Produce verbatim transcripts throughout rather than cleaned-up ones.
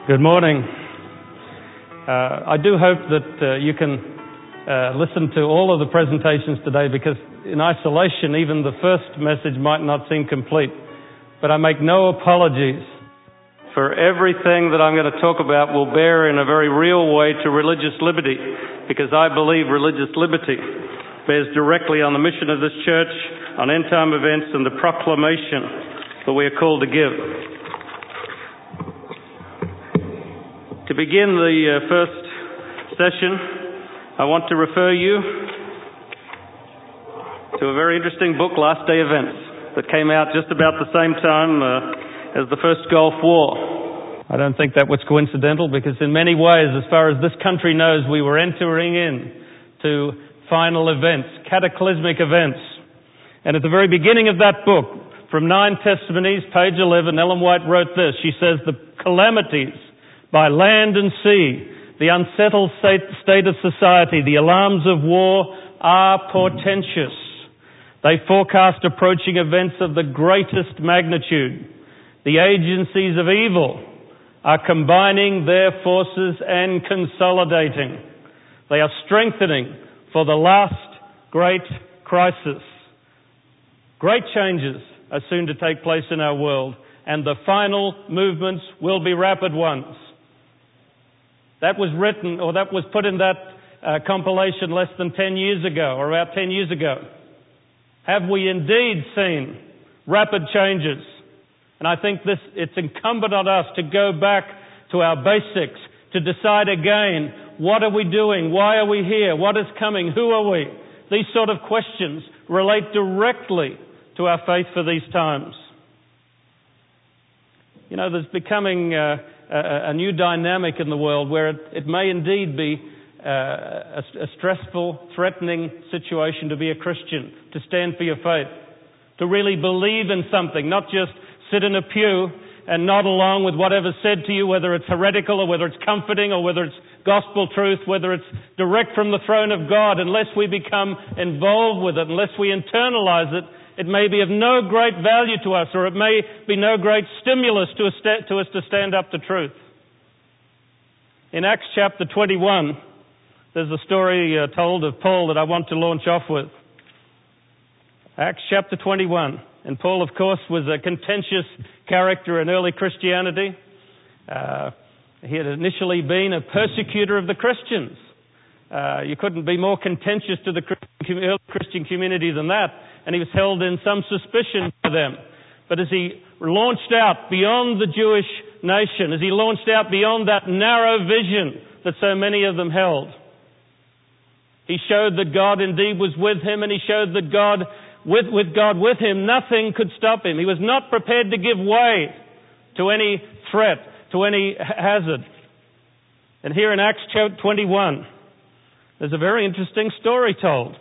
Good morning. Uh, I do hope that uh, you can uh, listen to all of the presentations today, because in isolation, even the first message might not seem complete. But I make no apologies for everything that I'm going to talk about will bear in a very real way to religious liberty, because I believe religious liberty bears directly on the mission of this church, on end-time events, and the proclamation that we are called to give. To begin the uh, first session, I want to refer you to a very interesting book, Last Day Events, that came out just about the same time uh, as the first Gulf War. I don't think that was coincidental, because in many ways, as far as this country knows, we were entering in to final events, cataclysmic events. And at the very beginning of that book, from Nine Testimonies, page eleven, Ellen White wrote this. She says, "The calamities by land and sea, the unsettled state, state of society, the alarms of war are portentous. They forecast approaching events of the greatest magnitude. The agencies of evil are combining their forces and consolidating. They are strengthening for the last great crisis. Great changes are soon to take place in our world, and the final movements will be rapid ones." That was written, or that was put in that uh, compilation less than ten years ago, or about ten years ago. Have we indeed seen rapid changes? And I think this, it's incumbent on us to go back to our basics, to decide again, what are we doing? Why are we here? What is coming? Who are we? These sort of questions relate directly to our faith for these times. You know, there's becoming uh, a, a new dynamic in the world where it, it may indeed be uh, a, a stressful, threatening situation to be a Christian, to stand for your faith, to really believe in something, not just sit in a pew and nod along with whatever's said to you, whether it's heretical or whether it's comforting or whether it's gospel truth, whether it's direct from the throne of God. Unless we become involved with it, unless we internalize it, it may be of no great value to us, or it may be no great stimulus to us to, us to stand up to truth. In Acts chapter twenty-one, there's a story uh, told of Paul that I want to launch off with. Acts chapter twenty-one. And Paul, of course, was a contentious character in early Christianity. Uh, he had initially been a persecutor of the Christians. Uh, you couldn't be more contentious to the early Christian community than that. And he was held in some suspicion for them. But as he launched out beyond the Jewish nation, as he launched out beyond that narrow vision that so many of them held, he showed that God indeed was with him, and he showed that God, with, with God with him, nothing could stop him. He was not prepared to give way to any threat, to any hazard. And here in Acts chapter twenty-one, there's a very interesting story told.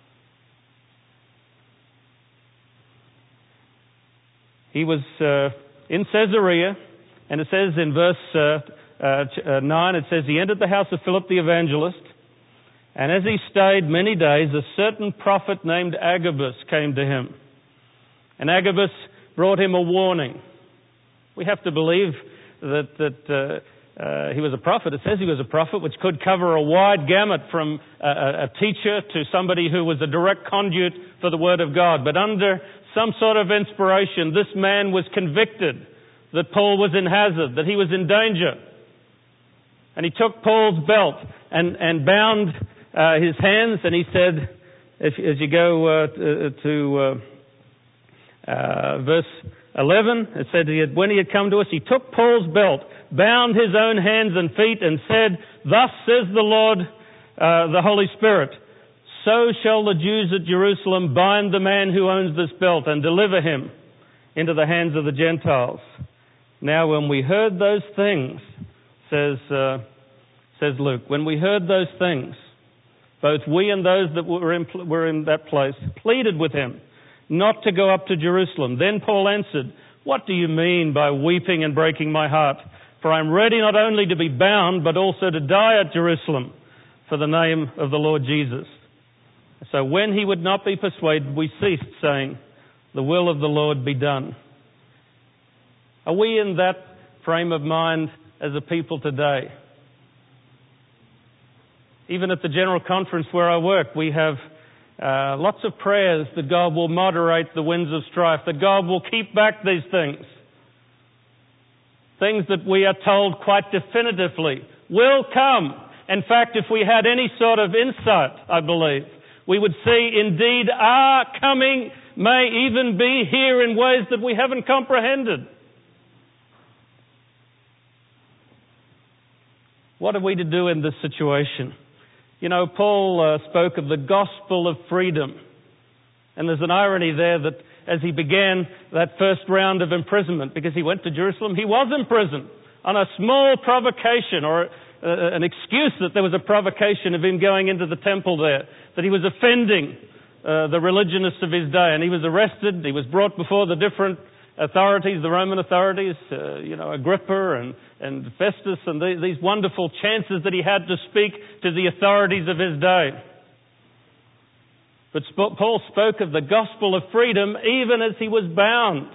He was uh, in Caesarea, and it says in verse uh, uh, nine, it says, "He entered the house of Philip the evangelist, and as he stayed many days, a certain prophet named Agabus came to him. And Agabus brought him a warning." We have to believe that, that uh, uh, he was a prophet. It says he was a prophet, which could cover a wide gamut from a, a teacher to somebody who was a direct conduit for the Word of God. But under some sort of inspiration, this man was convicted that Paul was in hazard, that he was in danger. And he took Paul's belt and, and bound uh, his hands, and he said, if, as you go uh, to, to uh, uh, verse eleven, it said, he had, when he had come to us, he took Paul's belt, bound his own hands and feet, and said, "Thus says the Lord, uh, the Holy Spirit, so shall the Jews at Jerusalem bind the man who owns this belt and deliver him into the hands of the Gentiles." Now, when we heard those things, says uh, says Luke, when we heard those things, both we and those that were in, were in that place pleaded with him not to go up to Jerusalem. Then Paul answered, "What do you mean by weeping and breaking my heart? For I am ready not only to be bound, but also to die at Jerusalem for the name of the Lord Jesus." So when he would not be persuaded, we ceased, saying, "The will of the Lord be done." Are we in that frame of mind as a people today. Even at the General Conference where I work, we have uh, lots of prayers that God will moderate the winds of strife, that God will keep back these things. Things that we are told quite definitively will come. In fact, if we had any sort of insight, I believe, we would see indeed are coming, may even be here in ways that we haven't comprehended. What are we to do in this situation? You know, Paul uh, spoke of the gospel of freedom. And there's an irony there that as he began that first round of imprisonment, because he went to Jerusalem, he was imprisoned on a small provocation or uh, an excuse that there was a provocation of him going into the temple there, that he was offending uh, the religionists of his day. And he was arrested. He was brought before the different authorities, the Roman authorities, uh, you know, Agrippa and, and Festus, and the, these wonderful chances that he had to speak to the authorities of his day. But Sp- Paul spoke of the gospel of freedom even as he was bound.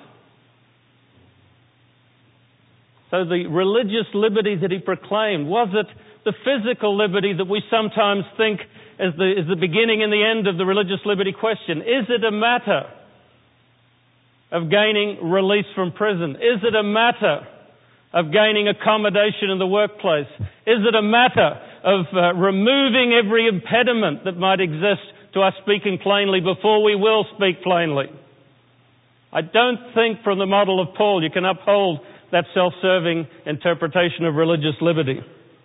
So the religious liberty that he proclaimed, was it the physical liberty that we sometimes think is the, is the beginning and the end of the religious liberty question? Is it a matter of gaining release from prison? Is it a matter of gaining accommodation in the workplace? Is it a matter of uh, removing every impediment that might exist to us speaking plainly before we will speak plainly? I don't think from the model of Paul you can uphold that self-serving interpretation of religious liberty.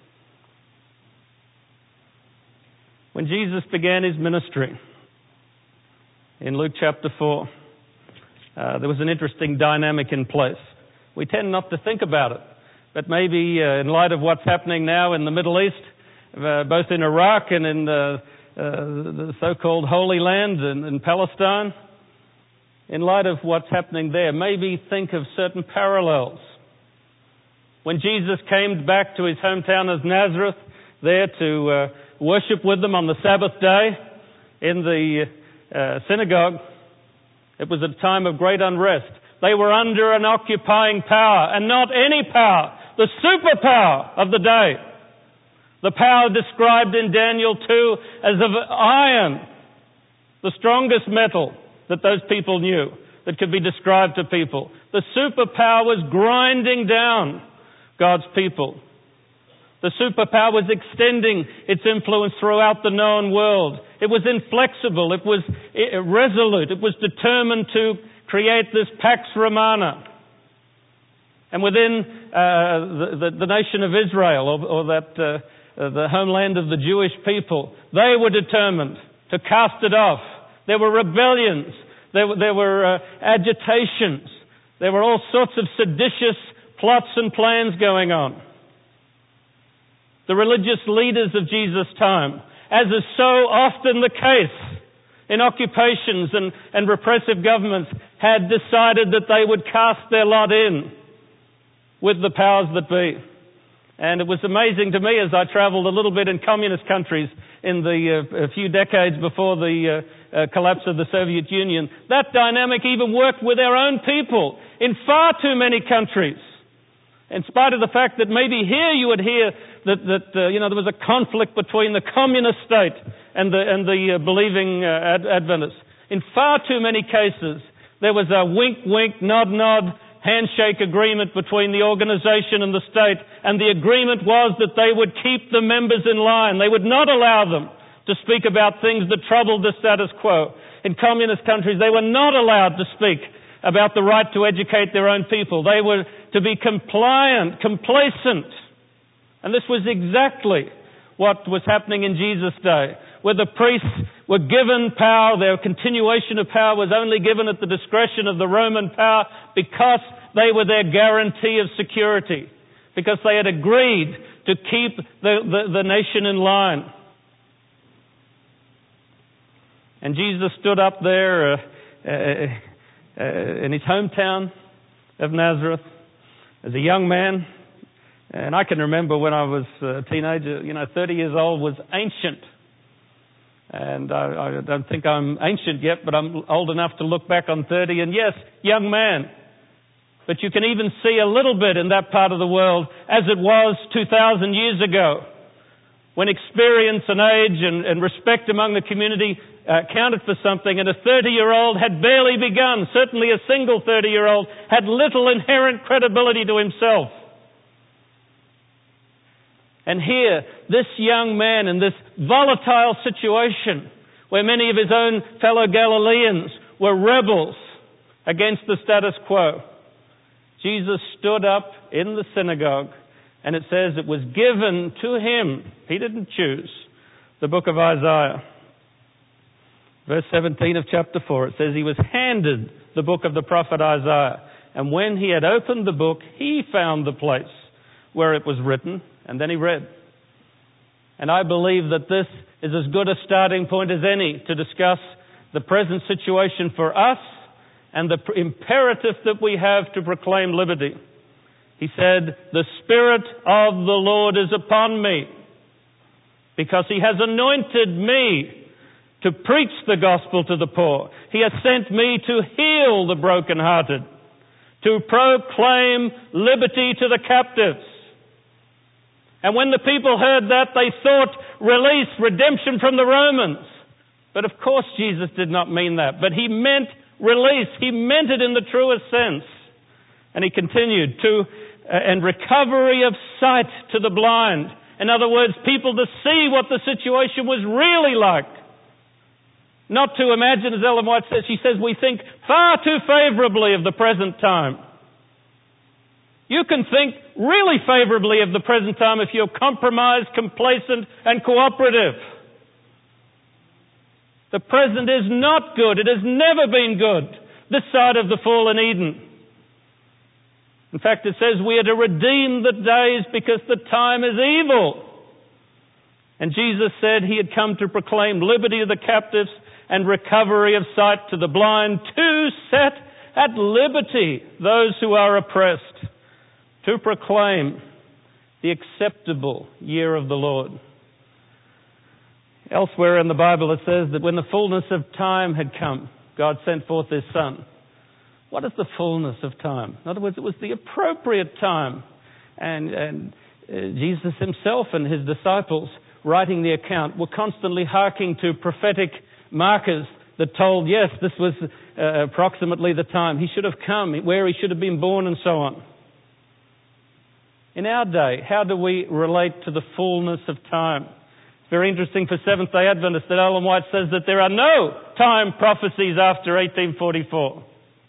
When Jesus began his ministry in Luke chapter four, Uh, there was an interesting dynamic in place. We tend not to think about it, but maybe uh, in light of what's happening now in the Middle East, uh, both in Iraq and in the, uh, the so-called Holy Land and in Palestine, in light of what's happening there, maybe think of certain parallels. When Jesus came back to his hometown of Nazareth, there to uh, worship with them on the Sabbath day in the uh, synagogue, it was a time of great unrest. They were under an occupying power, and not any power, the superpower of the day. The power described in Daniel two as of iron, the strongest metal that those people knew that could be described to people. The superpower was grinding down God's people. The superpower was extending its influence throughout the known world. It was inflexible. It was resolute. It was determined to create this Pax Romana. And within uh, the, the, the nation of Israel, or, or that uh, uh, the homeland of the Jewish people, they were determined to cast it off. There were rebellions. There, were, there were uh, agitations. There were all sorts of seditious plots and plans going on. The religious leaders of Jesus' time, as is so often the case in occupations and, and repressive governments, had decided that they would cast their lot in with the powers that be. And it was amazing to me as I travelled a little bit in communist countries in the uh, a few decades before the uh, uh, collapse of the Soviet Union. That dynamic even worked with our own people in far too many countries. In spite of the fact that maybe here you would hear that, that uh, you know, there was a conflict between the communist state and the, and the uh, believing uh, Ad- Adventists. In far too many cases, there was a wink, wink, nod, nod, handshake agreement between the organization and the state, and the agreement was that they would keep the members in line. They would not allow them to speak about things that troubled the status quo. In communist countries, they were not allowed to speak about the right to educate their own people. They were to be compliant, complacent. And this was exactly what was happening in Jesus' day, where the priests were given power. Their continuation of power was only given at the discretion of the Roman power because they were their guarantee of security, because they had agreed to keep the, the, the nation in line. And Jesus stood up there uh, uh, uh, in his hometown of Nazareth as a young man. And I can remember when I was a teenager, you know, thirty years old was ancient. And I, I don't think I'm ancient yet, but I'm old enough to look back on thirty. And yes, young man. but you can even see a little bit in that part of the world as it was two thousand years ago, when experience and age and, and respect among the community uh, counted for something, and a thirty-year-old had barely begun. Certainly a single thirty-year-old had little inherent credibility to himself. And here, this young man in this volatile situation, where many of his own fellow Galileans were rebels against the status quo, Jesus stood up in the synagogue, and it says it was given to him. He didn't choose. The book of Isaiah, verse seventeen of chapter four, it says he was handed the book of the prophet Isaiah. And when he had opened the book, he found the place where it was written, and then he read. And I believe that this is as good a starting point as any to discuss the present situation for us and the imperative that we have to proclaim liberty. He said, "The Spirit of the Lord is upon me, because he has anointed me to preach the gospel to the poor. He has sent me to heal the brokenhearted, to proclaim liberty to the captives." And when the people heard that, they thought release, redemption from the Romans. But of course Jesus did not mean that. But he meant release. He meant it in the truest sense. And he continued to, uh, and recovery of sight to the blind. In other words, people to see what the situation was really like. Not to imagine, as Ellen White says, she says, we think far too favorably of the present time. You can think really favorably of the present time if you're compromised, complacent, and cooperative. The present is not good. It has never been good this side of the fallen Eden. In fact, it says we are to redeem the days because the time is evil. And Jesus said he had come to proclaim liberty to the captives and recovery of sight to the blind, to set at liberty those who are oppressed, to proclaim the acceptable year of the Lord. Elsewhere in the Bible it says that when the fullness of time had come, God sent forth his Son. What is the fullness of time? In other words, it was the appropriate time. And, and uh, Jesus himself and his disciples, writing the account, were constantly hearkening to prophetic markers that told, yes, this was uh, approximately the time. He should have come, where he should have been born, and so on. In our day, how do we relate to the fullness of time? It's very interesting for Seventh-day Adventists that Ellen White says that there are no time prophecies after eighteen forty-four.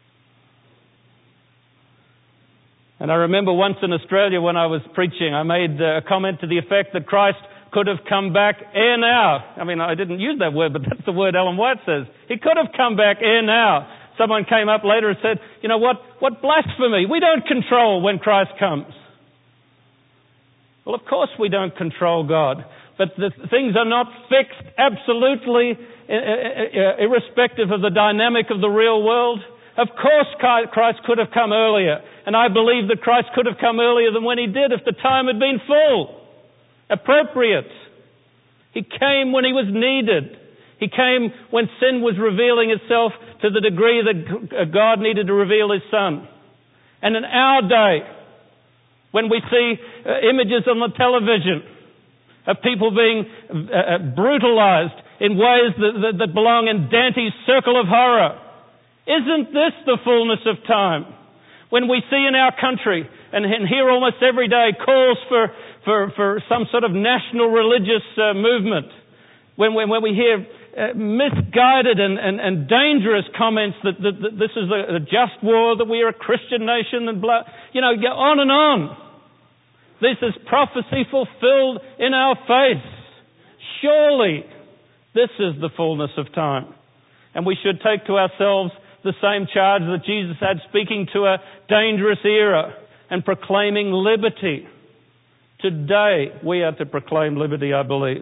And I remember once in Australia when I was preaching, I made a comment to the effect that Christ could have come back ere now. I mean, I didn't use that word, but that's the word Ellen White says. He could have come back ere now. Someone came up later and said, you know what, what blasphemy. We don't control when Christ comes. Well, of course we don't control God, but the things are not fixed absolutely irrespective of the dynamic of the real world. Of course Christ could have come earlier, and I believe that Christ could have come earlier than when he did if the time had been full, appropriate. He came when he was needed. He came when sin was revealing itself to the degree that God needed to reveal his Son. And in our day, when we see uh, images on the television of people being uh, brutalized in ways that, that, that belong in Dante's circle of horror, isn't this the fullness of time? When we see in our country and, and hear almost every day calls for, for, for some sort of national religious uh, movement, when, when, when we hear uh, misguided and, and, and dangerous comments that, that, that this is a, a just war, that we are a Christian nation and blah, you know, go on and on. This is prophecy fulfilled in our face. Surely this is the fullness of time. And we should take to ourselves the same charge that Jesus had, speaking to a dangerous era and proclaiming liberty. Today we are to proclaim liberty, I believe.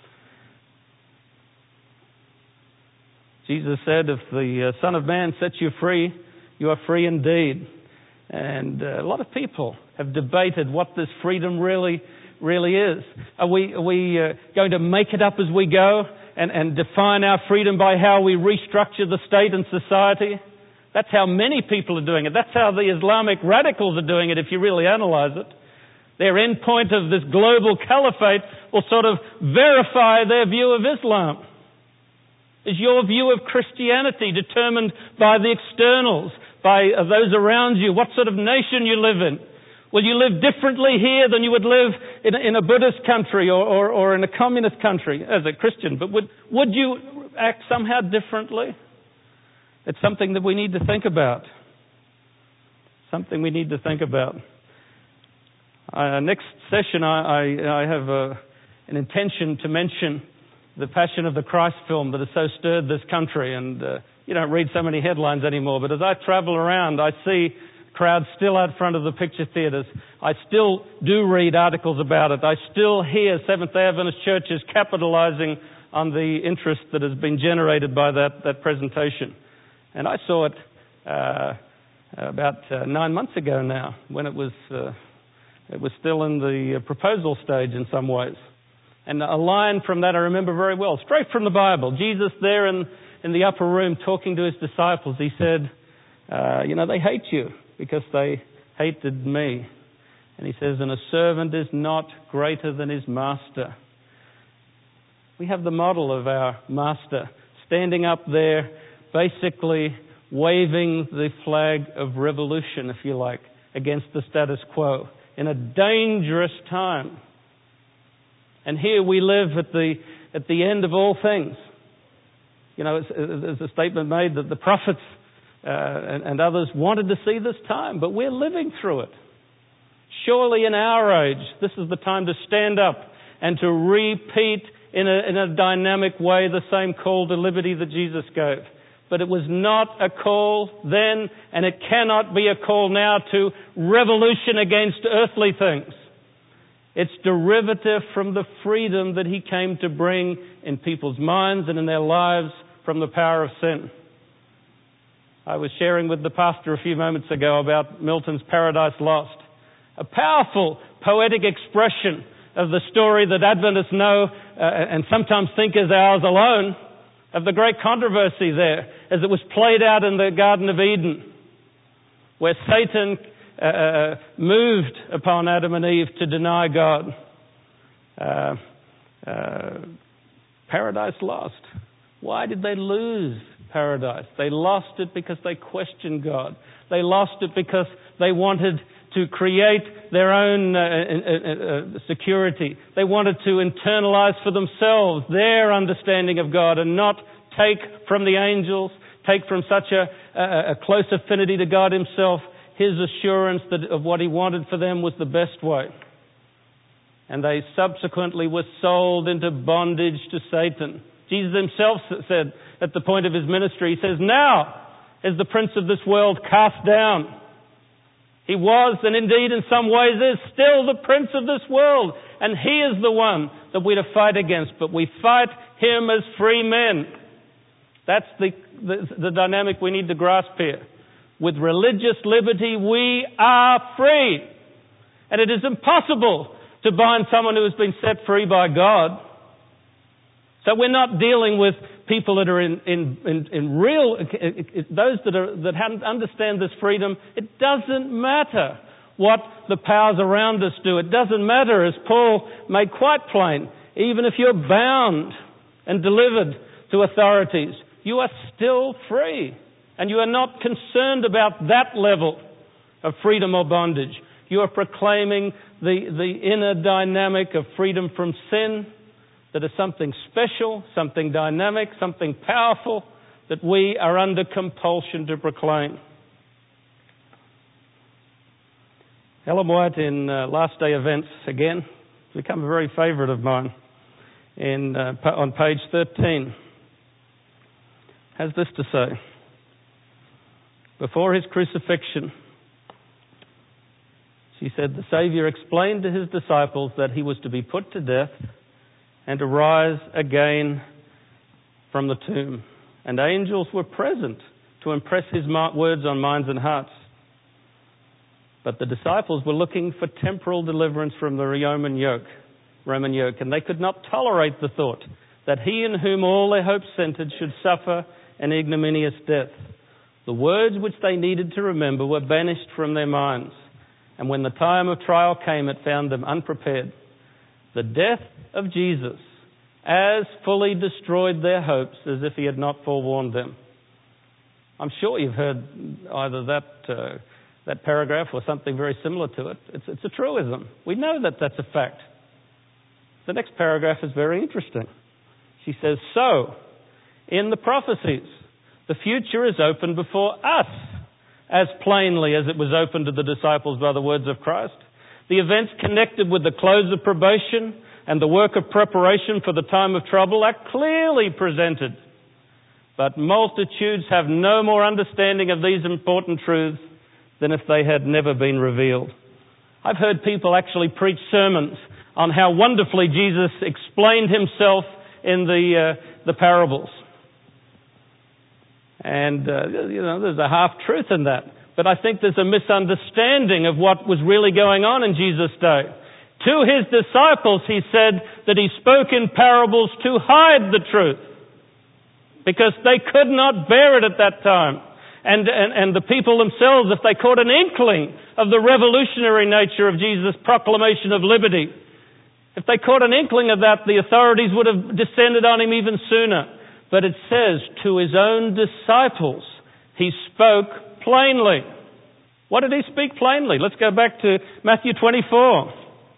Jesus said, if the Son of Man sets you free, you are free indeed. And a lot of people have debated what this freedom really, really is. Are we, are we uh, going to make it up as we go and, and define our freedom by how we restructure the state and society? That's how many people are doing it. That's how the Islamic radicals are doing it, if you really analyze it. Their end point of this global caliphate will sort of verify their view of Islam. Is your view of Christianity determined by the externals, by those around you? What sort of nation you live in? Will you live differently here than you would live in a, in a Buddhist country or, or, or in a communist country as a Christian? But would, would you act somehow differently? It's something that we need to think about. Something we need to think about. Uh, next session, I, I, I have uh, an intention to mention the Passion of the Christ film that has so stirred this country. And uh, you don't read so many headlines anymore. But as I travel around, I see crowds still out front of the picture theatres. I still do read articles about it. I still hear Seventh-day Adventist churches capitalising on the interest that has been generated by that, that presentation. And I saw it uh, about uh, nine months ago now, when it was uh, it was still in the proposal stage in some ways. And a line from that I remember very well, straight from the Bible. Jesus there in, in the upper room talking to his disciples, he said, uh, you know, they hate you because they hated me. And he says, and a servant is not greater than his master. We have the model of our master standing up there, basically waving the flag of revolution, if you like, against the status quo in a dangerous time. And here we live at the at the end of all things. You know, there's a statement made that the prophets uh, and, and others wanted to see this time, but we're living through it. Surely in our age, this is the time to stand up and to repeat in a, in a dynamic way the same call to liberty that Jesus gave. But it was not a call then, and it cannot be a call now to revolution against earthly things. It's derivative from the freedom that he came to bring in people's minds and in their lives from the power of sin. I was sharing with the pastor a few moments ago about Milton's Paradise Lost, a powerful poetic expression of the story that Adventists know uh, and sometimes think is ours alone, of the great controversy there as it was played out in the Garden of Eden, where Satan uh, moved upon Adam and Eve to deny God. Uh, uh, paradise lost. Why did they lose paradise? They lost it because they questioned God. They lost it because they wanted to create their own uh, uh, uh, security. They wanted to internalize for themselves their understanding of God and not take from the angels, take from such a, a, a close affinity to God himself, his assurance that of what he wanted for them was the best way. And they subsequently were sold into bondage to Satan. Jesus himself said at the point of his ministry, he says, now is the prince of this world cast down. He was, and indeed in some ways is, still the prince of this world. And he is the one that we're to fight against. But we fight him as free men. That's the, the, the dynamic we need to grasp here. With religious liberty, we are free. And it is impossible to bind someone who has been set free by God. So we're not dealing with people that are in, in, in, in real, those that are, that understand this freedom. It doesn't matter what the powers around us do. It doesn't matter, as Paul made quite plain, even if you're bound and delivered to authorities, you are still free. And you are not concerned about that level of freedom or bondage. You are proclaiming the, the inner dynamic of freedom from sin, that is something special, something dynamic, something powerful that we are under compulsion to proclaim. Ellen White in uh, Last Day Events, again, has become a very favourite of mine, in, uh, on page thirteen, has this to say. Before his crucifixion, she said, the Saviour explained to his disciples that he was to be put to death and to rise again from the tomb. And angels were present to impress his words on minds and hearts. But the disciples were looking for temporal deliverance from the Roman yoke, Roman yoke, and they could not tolerate the thought that he in whom all their hopes centered should suffer an ignominious death. The words which they needed to remember were banished from their minds, and when the time of trial came, it found them unprepared. The death of Jesus as fully destroyed their hopes as if he had not forewarned them. I'm sure you've heard either that uh, that paragraph or something very similar to it. It's, it's a truism. We know that that's a fact. The next paragraph is very interesting. She says, so, in the prophecies, the future is opened before us as plainly as it was opened to the disciples by the words of Christ. The events connected with the close of probation and the work of preparation for the time of trouble are clearly presented. But multitudes have no more understanding of these important truths than if they had never been revealed. I've heard people actually preach sermons on how wonderfully Jesus explained himself in the uh, the parables. And, uh, you know, there's a half-truth in that. But I think there's a misunderstanding of what was really going on in Jesus' day. To his disciples, he said that he spoke in parables to hide the truth, because they could not bear it at that time. And, and, and the people themselves, if they caught an inkling of the revolutionary nature of Jesus' proclamation of liberty, if they caught an inkling of that, the authorities would have descended on him even sooner. But it says, to his own disciples, he spoke plainly. What did he speak plainly? Let's go back to Matthew twenty-four.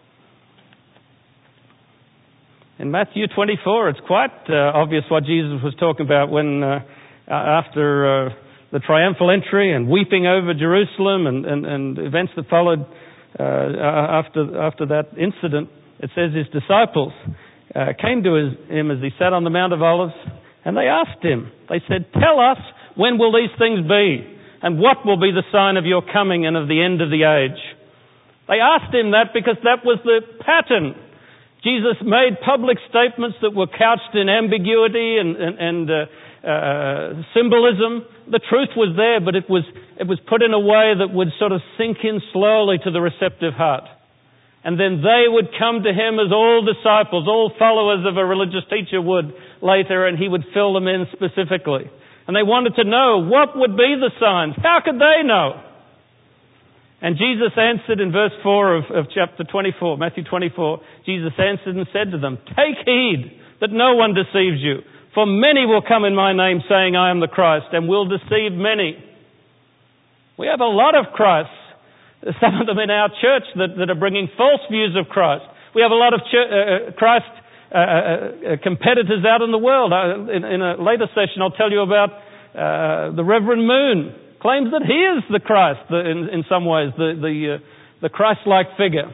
In Matthew twenty-four, it's quite uh, obvious what Jesus was talking about when, uh, after uh, the triumphal entry and weeping over Jerusalem and, and, and events that followed uh, after after that incident. It says his disciples uh, came to his, him as he sat on the Mount of Olives, and they asked him. They said, "Tell us, when will these things be? And what will be the sign of your coming and of the end of the age?" They asked him that because that was the pattern. Jesus made public statements that were couched in ambiguity and, and, and uh, uh, symbolism. The truth was there, but it was it was put in a way that would sort of sink in slowly to the receptive heart. And then they would come to him as all disciples, all followers of a religious teacher would later, and he would fill them in specifically. And they wanted to know, what would be the signs? How could they know? And Jesus answered in verse four of, of chapter twenty-four, Matthew twenty-four, Jesus answered and said to them, "Take heed that no one deceives you, for many will come in my name saying, I am the Christ, and will deceive many." We have a lot of Christs, some of them in our church that, that are bringing false views of Christ. We have a lot of church, uh, Christ uh, uh, competitors out in the world. Uh, in, in a later session, I'll tell you about uh, the Reverend Moon. Claims that he is the Christ, the, in, in some ways, the the, uh, the Christ-like figure.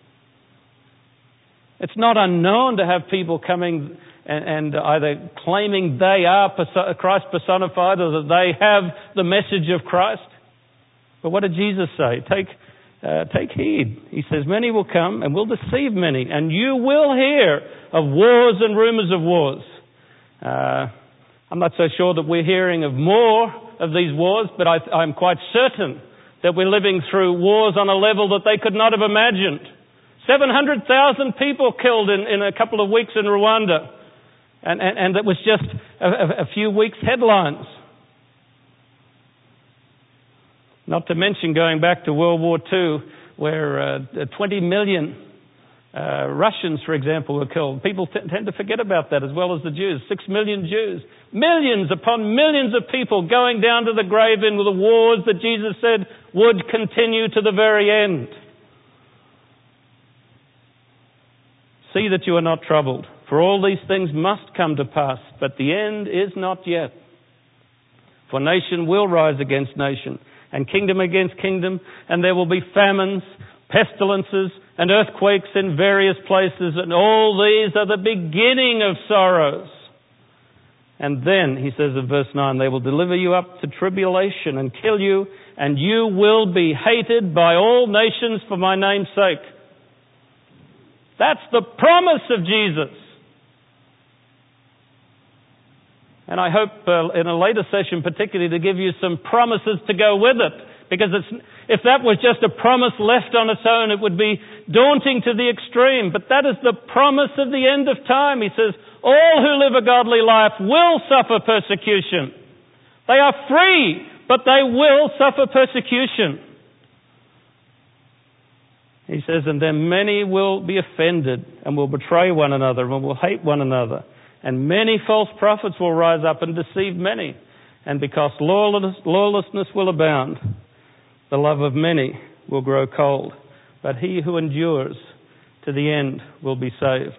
It's not unknown to have people coming and, and either claiming they are perso- Christ personified or that they have the message of Christ. But what did Jesus say? Take uh, take heed. He says, many will come and will deceive many, and you will hear of wars and rumors of wars. Uh, I'm not so sure that we're hearing of more of these wars, but I, I'm quite certain that we're living through wars on a level that they could not have imagined. seven hundred thousand people killed in, in a couple of weeks in Rwanda. And, and, and that was just a, a few weeks' headlines. Not to mention going back to World War Two, where uh, twenty million uh, Russians, for example, were killed. People t- tend to forget about that, as well as the Jews. Six million Jews. Millions upon millions of people going down to the grave in the wars that Jesus said would continue to the very end. See that you are not troubled, for all these things must come to pass, but the end is not yet. For nation will rise against nation, and kingdom against kingdom, and there will be famines, pestilences, and earthquakes in various places, and all these are the beginning of sorrows. And then, he says in verse nine, they will deliver you up to tribulation and kill you, and you will be hated by all nations for my name's sake. That's the promise of Jesus. And I hope uh, in a later session particularly to give you some promises to go with it. Because it's, if that was just a promise left on its own, it would be daunting to the extreme. But that is the promise of the end of time. He says, all who live a godly life will suffer persecution. They are free but they will suffer persecution. He says, and then many will be offended and will betray one another and will hate one another. And many false prophets will rise up and deceive many. And because lawless, lawlessness will abound, the love of many will grow cold. But he who endures to the end will be saved.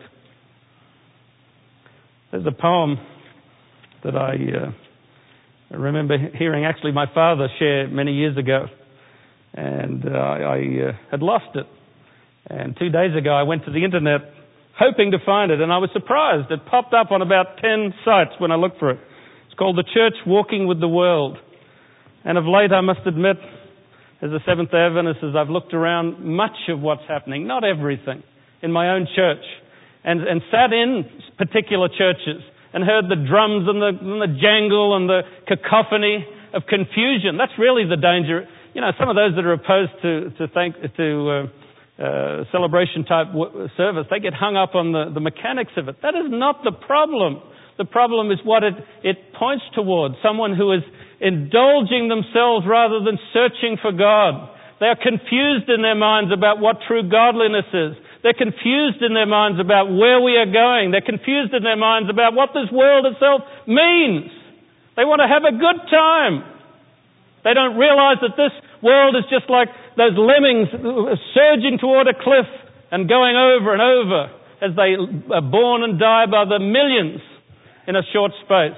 There's a poem that I uh, remember hearing actually my father share many years ago. And uh, I uh, had lost it. And two days ago I went to the internet hoping to find it, and I was surprised. It popped up on about ten sites when I looked for it. It's called The Church Walking with the World. And of late, I must admit, as a Seventh-day Adventist, as I've looked around much of what's happening, not everything, in my own church, and, and sat in particular churches and heard the drums and the, and the jangle and the cacophony of confusion. That's really the danger. You know, some of those that are opposed to, to, thank, to uh, uh, celebration-type w- service, they get hung up on the, the mechanics of it. That is not the problem. The problem is what it, it points towards, someone who is indulging themselves rather than searching for God. They are confused in their minds about what true godliness is. They're confused in their minds about where we are going. They're confused in their minds about what this world itself means. They want to have a good time. They don't realize that this world is just like those lemmings surging toward a cliff and going over and over as they are born and die by the millions in a short space.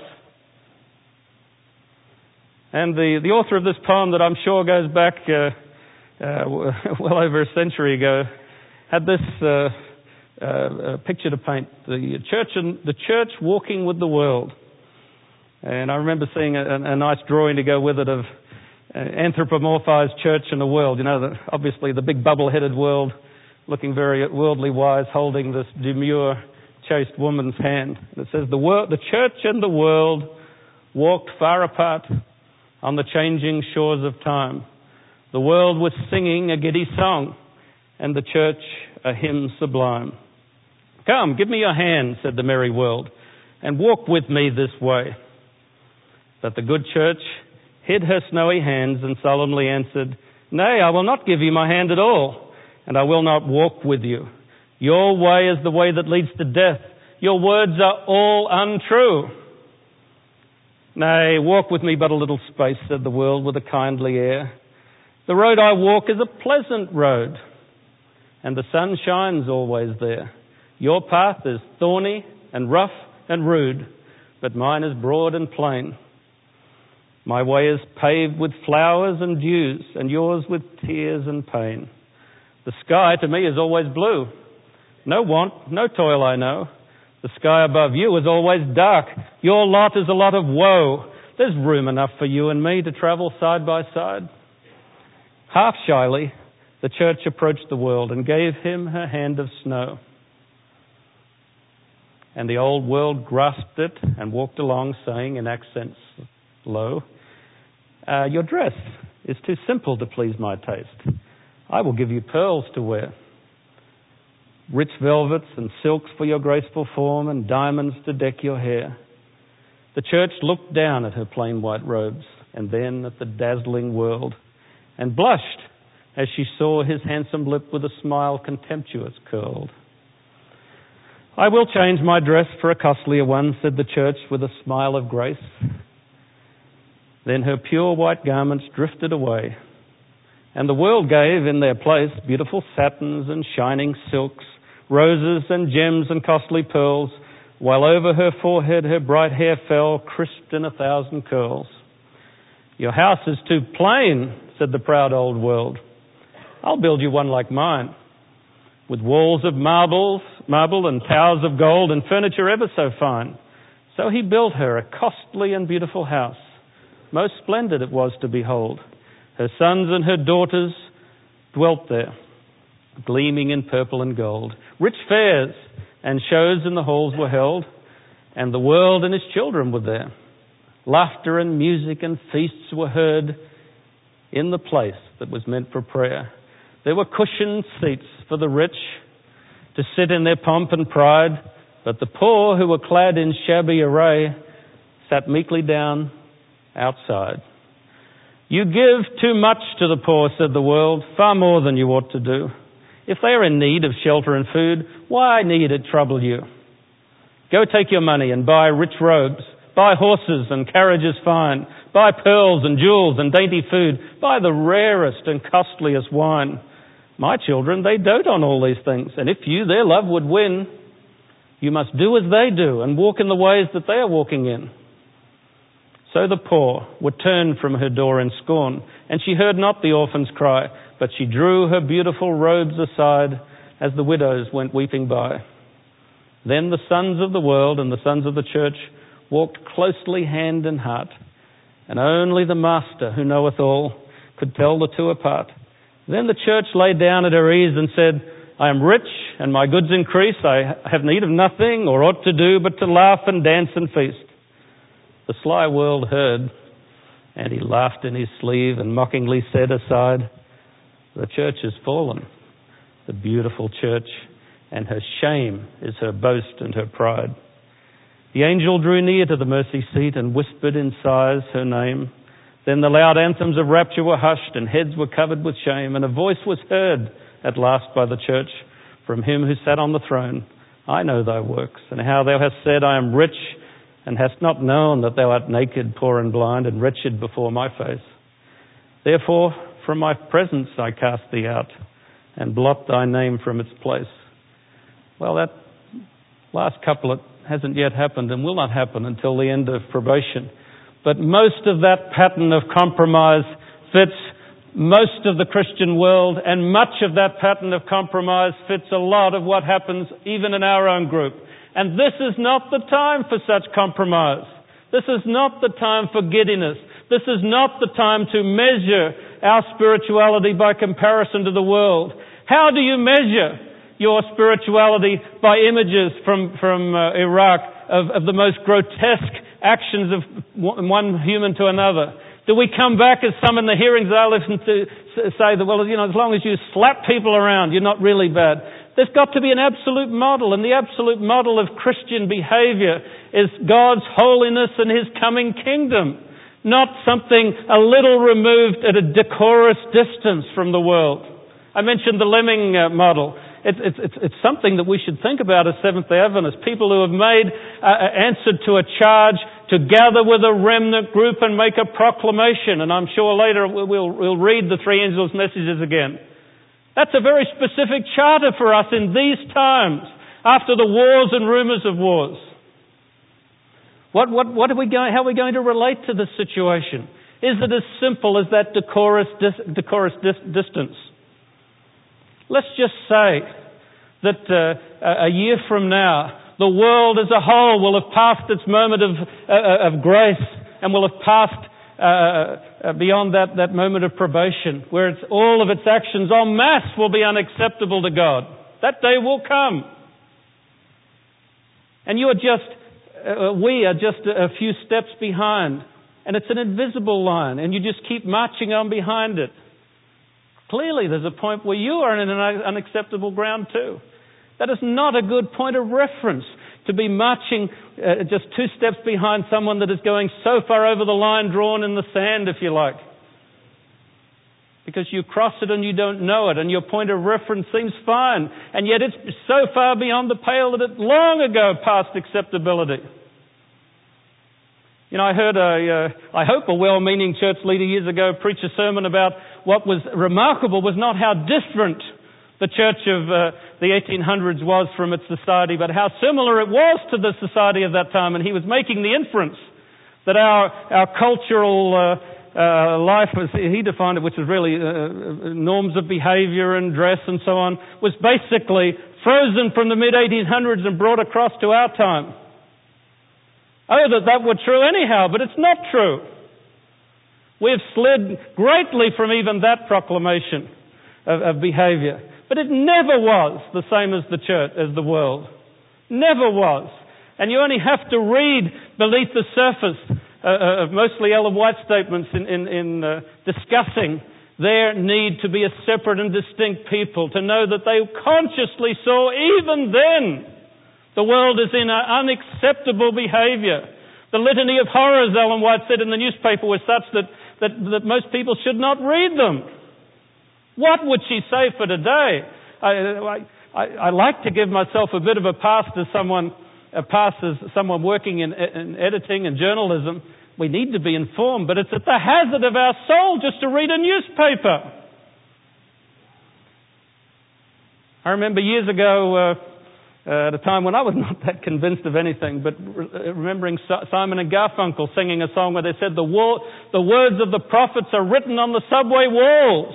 And the, the author of this poem, that I'm sure goes back uh, uh, well over a century ago, had this uh, uh, picture to paint: the church and the church walking with the world. And I remember seeing a, a nice drawing to go with it of an anthropomorphized church and the world. You know, the, obviously the big bubble-headed world, looking very worldly wise, holding this demure, chaste woman's hand. And it says, the, world, the church and the world walked far apart on the changing shores of time. The world was singing a giddy song, and the church a hymn sublime. Come, give me your hand, said the merry world, and walk with me this way. But the good church hid her snowy hands and solemnly answered, Nay, I will not give you my hand at all, and I will not walk with you. Your way is the way that leads to death. Your words are all untrue. Nay, walk with me but a little space, said the world with a kindly air. The road I walk is a pleasant road, and the sun shines always there. Your path is thorny and rough and rude, but mine is broad and plain. My way is paved with flowers and dews, and yours with tears and pain. The sky to me is always blue. No want, no toil I know. The sky above you is always dark. Your lot is a lot of woe. There's room enough for you and me to travel side by side. Half shyly, the church approached the world and gave him her hand of snow. And the old world grasped it and walked along, saying in accents low, uh, your dress is too simple to please my taste. I will give you pearls to wear, rich velvets and silks for your graceful form, and diamonds to deck your hair. The church looked down at her plain white robes, and then at the dazzling world, and blushed as she saw his handsome lip with a smile contemptuous curled. I will change my dress for a costlier one, said the church with a smile of grace. Then her pure white garments drifted away, and the world gave in their place beautiful satins and shining silks, roses and gems and costly pearls, while over her forehead her bright hair fell, crisped in a thousand curls. Your house is too plain, said the proud old world. I'll build you one like mine, with walls of marbles, marble and towers of gold and furniture ever so fine. So he built her a costly and beautiful house. Most splendid it was to behold. Her sons and her daughters dwelt there, gleaming in purple and gold. Rich fairs and shows in the halls were held, and the world and his children were there. Laughter and music and feasts were heard in the place that was meant for prayer. There were cushioned seats for the rich to sit in their pomp and pride, but the poor, who were clad in shabby array, sat meekly down outside. You give too much to the poor, said the world, far more than you ought to do. If they are in need of shelter and food, why need it trouble you? Go take your money and buy rich robes, buy horses and carriages fine, buy pearls and jewels and dainty food, buy the rarest and costliest wine. My children, they dote on all these things, and if you, their love, would win, you must do as they do and walk in the ways that they are walking in. So the poor would turn from her door in scorn, and she heard not the orphan's cry, but she drew her beautiful robes aside as the widows went weeping by. Then the sons of the world and the sons of the church walked closely hand in heart, and only the Master, who knoweth all, could tell the two apart. Then the church lay down at her ease and said, I am rich, and my goods increase. I have need of nothing, or ought to do, but to laugh and dance and feast. The sly world heard, and he laughed in his sleeve and mockingly said aside, the church is fallen, the beautiful church, and her shame is her boast and her pride. The angel drew near to the mercy seat and whispered in sighs her name. Then the loud anthems of rapture were hushed, and heads were covered with shame, and a voice was heard at last by the church from him who sat on the throne. I know thy works, and how thou hast said, I am rich, and hast not known that thou art naked, poor and blind, and wretched before my face. Therefore, from my presence I cast thee out, and blot thy name from its place. Well, that last couplet hasn't yet happened and will not happen until the end of probation. But most of that pattern of compromise fits most of the Christian world, and much of that pattern of compromise fits a lot of what happens even in our own group. And this is not the time for such compromise. This is not the time for giddiness. This is not the time to measure our spirituality by comparison to the world. How do you measure your spirituality? By images from, from uh, Iraq of, of the most grotesque actions of one human to another? Do we come back, as some in the hearings I listen to say that, well, you know, as long as you slap people around, you're not really bad. There's got to be an absolute model, and the absolute model of Christian behavior is God's holiness and His coming kingdom, not something a little removed at a decorous distance from the world. I mentioned the lemming uh, model. It's, it's, it's, it's something that we should think about as Seventh-day Adventists, people who have made, uh, answered to a charge to gather with a remnant group and make a proclamation. And I'm sure later we'll, we'll read the three angels' messages again. That's a very specific charter for us in these times, after the wars and rumours of wars. What, what, what are we going, how are we going to relate to this situation? Is it as simple as that decorous, dis, decorous dis, distance? Let's just say that uh, a year from now, the world as a whole will have passed its moment of, uh, of grace and will have passed uh, uh, beyond that, that moment of probation, where it's, all of its actions en masse will be unacceptable to God. That day will come. And you are just, uh, we are just a, a few steps behind. And it's an invisible line, and you just keep marching on behind it. Clearly, there's a point where you are in an unacceptable ground too. That is not a good point of reference, to be marching uh, just two steps behind someone that is going so far over the line drawn in the sand, if you like. Because you cross it and you don't know it, and your point of reference seems fine, and yet it's so far beyond the pale that it long ago passed acceptability. You know, I heard a, uh, I hope a well-meaning church leader years ago preach a sermon about what was remarkable was not how different the church of uh, the eighteen hundreds was from its society, but how similar it was to the society of that time. And he was making the inference that our our cultural uh, uh, life, as he defined it, which was really uh, norms of behaviour and dress and so on, was basically frozen from the mid eighteen hundreds and brought across to our time. Oh, that that were true anyhow, but it's not true. We have slid greatly from even that proclamation of, of behaviour. But it never was the same as the church, as the world. Never was. And you only have to read beneath the surface uh, of mostly Ellen White statements in, in, in uh, discussing their need to be a separate and distinct people, to know that they consciously saw even then the world is in an unacceptable behaviour. The litany of horrors, Ellen White said in the newspaper, was such that that, that most people should not read them. What would she say for today? I, I, I like to give myself a bit of a pass to someone, a pass as someone working in, in editing and journalism. We need to be informed, but it's at the hazard of our soul just to read a newspaper. I remember years ago, uh, uh, at a time when I was not that convinced of anything, but re- remembering S- Simon and Garfunkel singing a song where they said, the, war- the words of the prophets are written on the subway walls.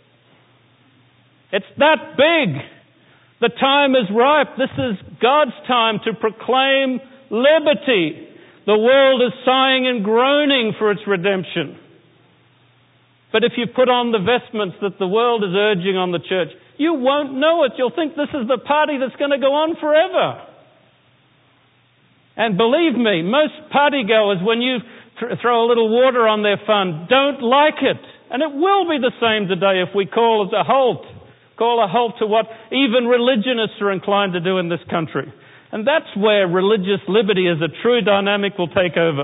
It's that big. The time is ripe. This is God's time to proclaim liberty. The world is sighing and groaning for its redemption. But if you put on the vestments that the world is urging on the church, you won't know it. You'll think this is the party that's going to go on forever. And believe me, most partygoers, when you th- throw a little water on their fun, don't like it. And it will be the same today if we call it a halt. Call a halt to what even religionists are inclined to do in this country. And that's where religious liberty as a true dynamic will take over.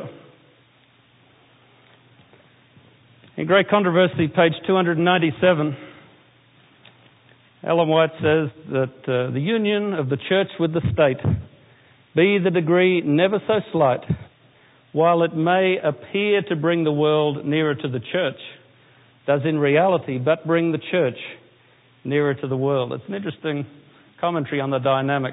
In Great Controversy, page two ninety-seven, Ellen White says that uh, the union of the church with the state, be the degree never so slight, while it may appear to bring the world nearer to the church, does in reality but bring the church nearer to the world. It's an interesting commentary on the dynamic.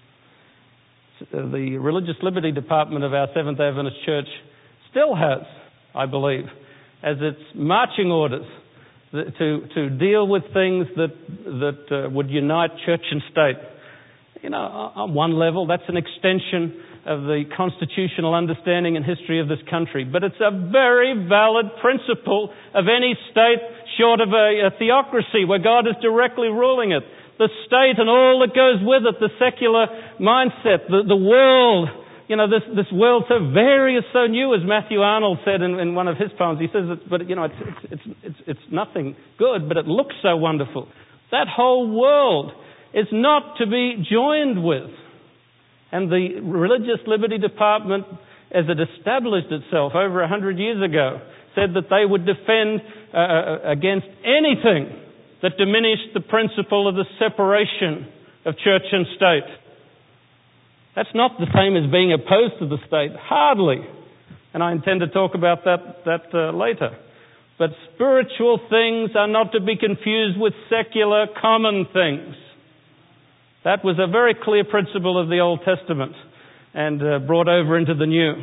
The Religious Liberty Department of our Seventh Adventist Church still has, I believe, as its marching orders to, to deal with things that, that uh, would unite church and state. You know, on one level, that's an extension of the constitutional understanding and history of this country. But it's a very valid principle of any state short of a, a theocracy where God is directly ruling it. The state and all that goes with it, the secular mindset, the, the world, you know, this, this world so various, so new, as Matthew Arnold said in, in one of his poems. He says, it's, but you know, it's, it's, it's, it's, it's nothing good, but it looks so wonderful. That whole world is not to be joined with. And the Religious Liberty Department, as it established itself over a hundred years ago, said that they would defend uh, against anything that diminished the principle of the separation of church and state. That's not the same as being opposed to the state, hardly. And I intend to talk about that, that uh, later. But spiritual things are not to be confused with secular common things. That was a very clear principle of the Old Testament and uh, brought over into the New.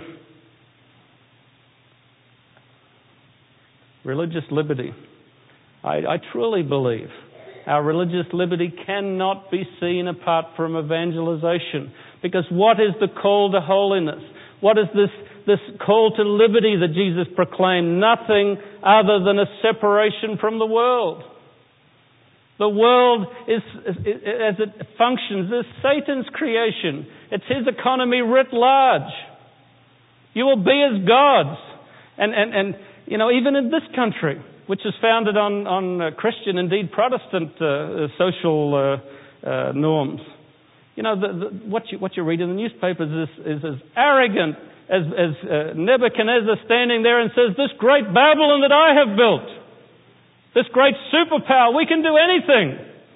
Religious liberty. I, I truly believe our religious liberty cannot be seen apart from evangelization. Because what is the call to holiness? What is this, this call to liberty that Jesus proclaimed? Nothing other than a separation from the world. The world is, as it functions, is Satan's creation. It's his economy writ large. You will be as gods. And, and, and you know, even in this country, which is founded on, on uh, Christian, indeed Protestant uh, social uh, uh, norms. You know, the, the, what, you, what you read in the newspapers is, is as arrogant as, as uh, Nebuchadnezzar standing there and says, this great Babylon that I have built, this great superpower, we can do anything.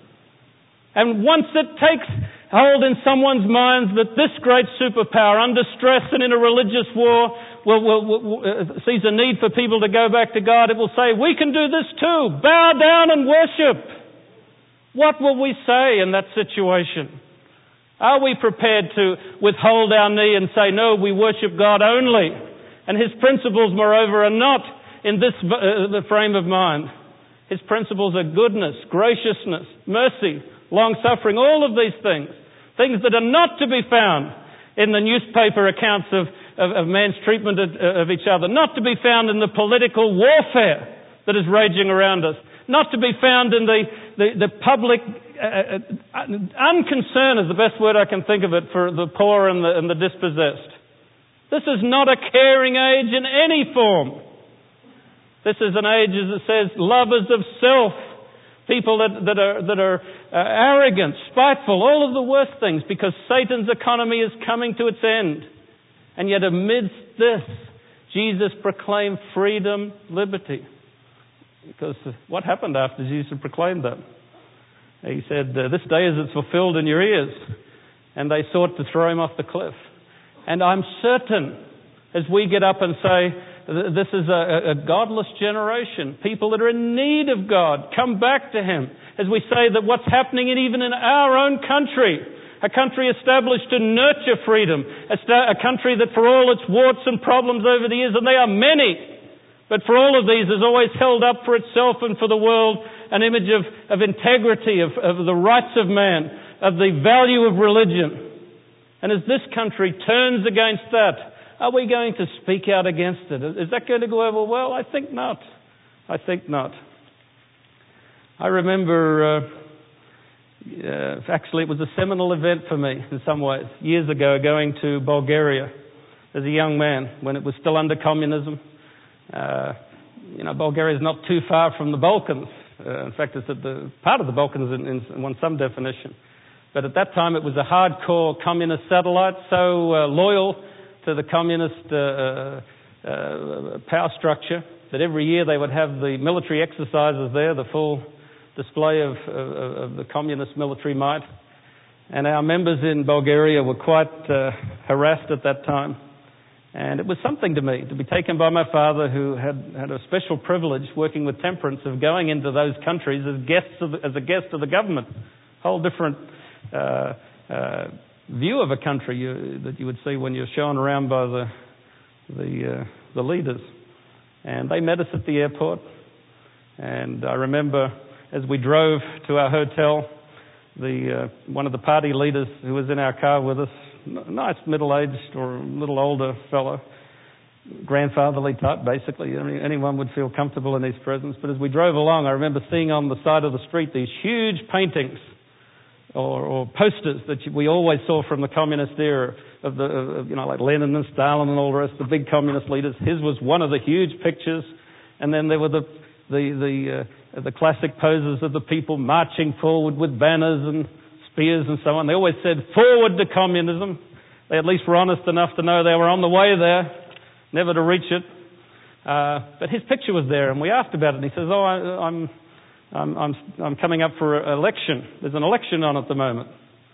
And once it takes hold in someone's minds that this great superpower, under stress and in a religious war, will, will, will, uh, sees a need for people to go back to God, it will say, we can do this too. Bow down and worship. What will we say in that situation? Are we prepared to withhold our knee and say, no, we worship God only? And His principles, moreover, are not in this uh, the frame of mind. His principles are goodness, graciousness, mercy, long-suffering, all of these things. Things that are not to be found in the newspaper accounts of, of, of man's treatment of, of each other. Not to be found in the political warfare that is raging around us. Not to be found in the, the, the public uh, unconcern is the best word I can think of it for the poor and the, and the dispossessed. This is not a caring age in any form. This is an age, as it says, lovers of self, people that, that are, that are uh, arrogant, spiteful, all of the worst things, because Satan's economy is coming to its end. And yet amidst this, Jesus proclaimed freedom, liberty. Because what happened after Jesus proclaimed that? He said, uh, this day is it's fulfilled in your ears. And they sought to throw him off the cliff. And I'm certain, as we get up and say, this is a, a godless generation, people that are in need of God, come back to him. As we say that what's happening in, even in our own country, a country established to nurture freedom, a country that for all its warts and problems over the years, and they are many, but for all of these has always held up for itself and for the world an image of, of integrity, of, of the rights of man, of the value of religion. And as this country turns against that, are we going to speak out against it? Is that going to go over well? I think not. I think not. I remember, uh, uh, actually it was a seminal event for me in some ways, years ago, going to Bulgaria as a young man when it was still under communism. Uh, you know, Bulgaria is not too far from the Balkans. Uh, in fact, it's at the part of the Balkans in, in, in some definition. But at that time, it was a hardcore communist satellite, so uh, loyal to the communist uh, uh, power structure that every year they would have the military exercises there, the full display of, of, of the communist military might. And our members in Bulgaria were quite uh, harassed at that time. And it was something to me to be taken by my father, who had, had a special privilege working with Temperance of going into those countries as guests of the, as a guest of the government. Whole different uh, uh, view of a country you, that you would see when you're shown around by the the, uh, the leaders. And they met us at the airport. And I remember as we drove to our hotel, the uh, one of the party leaders who was in our car with us, nice middle-aged or a little older fellow, grandfatherly type, basically. I mean, anyone would feel comfortable in his presence. But as we drove along, I remember seeing on the side of the street these huge paintings or, or posters that we always saw from the communist era of the, of, you know, like Lenin and Stalin and all the rest, the big communist leaders. His was one of the huge pictures, and then there were the the the, uh, the classic poses of the people marching forward with banners and spears and so on. They always said, forward to communism. They at least were honest enough to know they were on the way there, never to reach it. Uh, but his picture was there, and we asked about it, and he says, oh, I, I'm, I'm, I'm, I'm coming up for an election. There's an election on at the moment.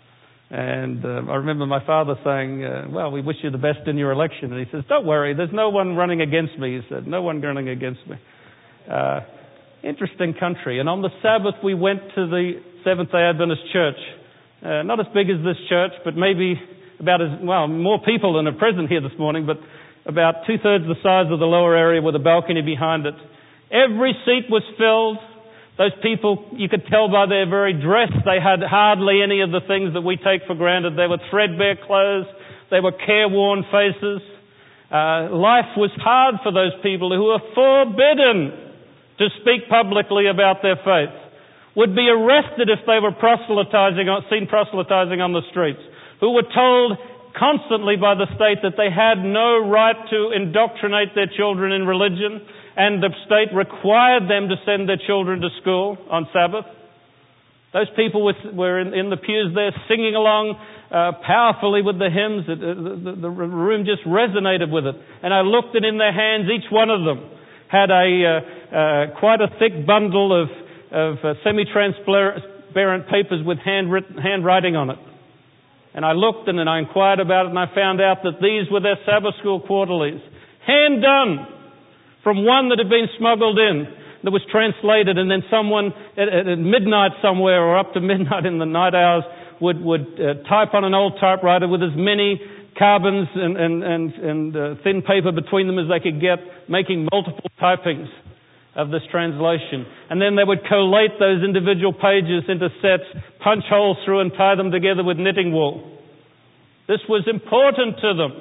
And uh, I remember my father saying, uh, well, we wish you the best in your election. And he says, don't worry, there's no one running against me, he said. No one running against me. Uh, interesting country. And on the Sabbath, we went to the Seventh-day Adventist Church. Uh, not as big as this church, but maybe about as, well, more people than are present here this morning, but about two-thirds the size of the lower area with a balcony behind it. Every seat was filled. Those people, you could tell by their very dress, they had hardly any of the things that we take for granted. They were threadbare clothes. They were careworn faces. Uh, life was hard for those people who were forbidden to speak publicly about their faith, would be arrested if they were proselytizing, seen proselytizing on the streets, who were told constantly by the state that they had no right to indoctrinate their children in religion, and the state required them to send their children to school on Sabbath. Those people were in, in the pews there singing along uh, powerfully with the hymns. It, the, the room just resonated with it. And I looked, and in their hands, each one of them had a uh, uh, quite a thick bundle of, of uh, semi-transparent papers with handwritten, handwriting on it. And I looked and then I inquired about it, and I found out that these were their Sabbath school quarterlies, hand done from one that had been smuggled in, that was translated, and then someone at, at midnight somewhere or up to midnight in the night hours would, would uh, type on an old typewriter with as many carbons and, and, and, and uh, thin paper between them as they could get, making multiple typings of this translation. And then they would collate those individual pages into sets, punch holes through and tie them together with knitting wool. This was important to them.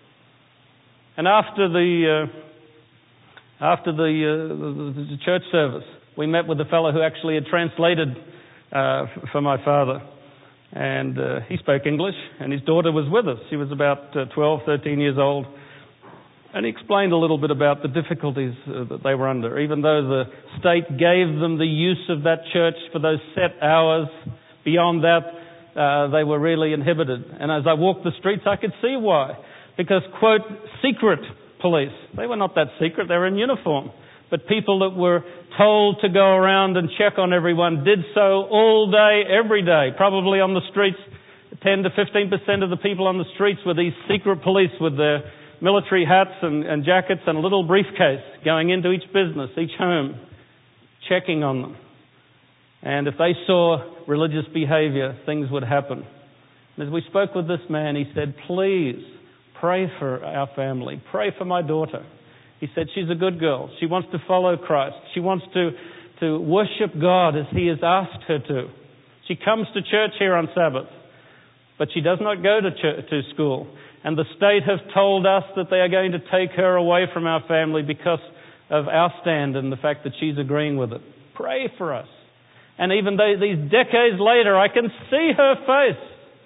And after the uh, after the, uh, the, the church service, we met with the fellow who actually had translated uh, for my father. And uh, he spoke English, and his daughter was with us. She was about uh, twelve, thirteen years old. And he explained a little bit about the difficulties uh, that they were under. Even though the state gave them the use of that church for those set hours, beyond that, uh, they were really inhibited. And as I walked the streets, I could see why. Because, quote, secret police. They were not that secret. They were in uniform. But people that were told to go around and check on everyone did so all day, every day. Probably on the streets, ten to fifteen percent of the people on the streets were these secret police with their military hats and, and jackets and a little briefcase going into each business, each home, checking on them. And if they saw religious behavior, things would happen. And as we spoke with this man, he said, please pray for our family. Pray for my daughter. He said, she's a good girl. She wants to follow Christ. She wants to, to worship God as he has asked her to. She comes to church here on Sabbath, but she does not go to, church, to school. And the state have told us that they are going to take her away from our family because of our stand and the fact that she's agreeing with it. Pray for us. And even though these decades later, I can see her face.